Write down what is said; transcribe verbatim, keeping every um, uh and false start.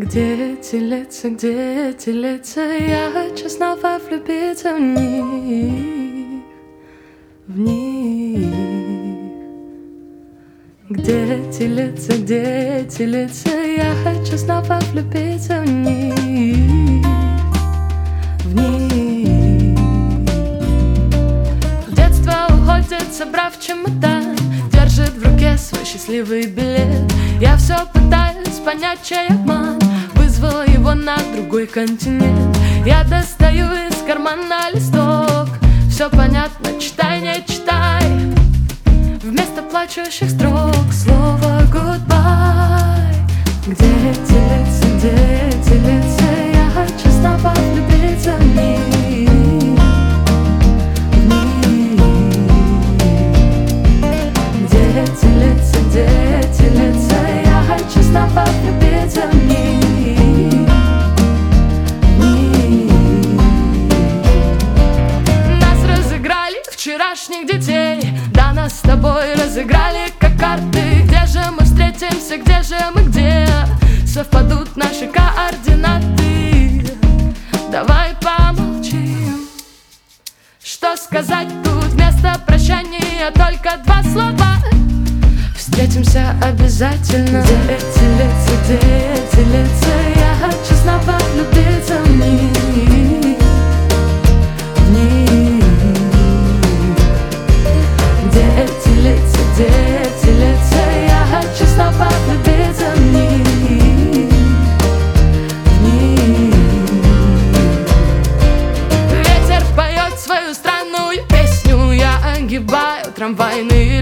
Где эти лица, где эти лица? Я хочу снова влюбиться в них, в них. Где эти лица, где эти лица? Я хочу снова влюбиться в них, в них. В детство уходит, собрав чемодан, держит в руке свой счастливый билет. Я все пытаюсь понять, чей обман вызвал его на другой континент. Я достаю из кармана листок, все понятно, читай, не читай. Вместо плачущих строк слово goodbye. Где эти лица, где эти лица? Я хочу снова влюбиться в них, в них. Где эти лица, где эти лица? Я хочу снова влюбиться в них, в них. Нас разыграли, вчерашних детей, да нас с тобой разыграли как карты. Где же мы встретимся, где же мы, где совпадут наши координаты? Давай помолчим. Что сказать тут вместо прощания? Только два слова: встретимся обязательно. Где эти лица, где эти лица? Я хочу снова влюбиться в них, в них. Где эти лица, где эти лица? Я хочу снова влюбиться в них, в них. Ветер поет свою странную песню, я огибаю трамвайные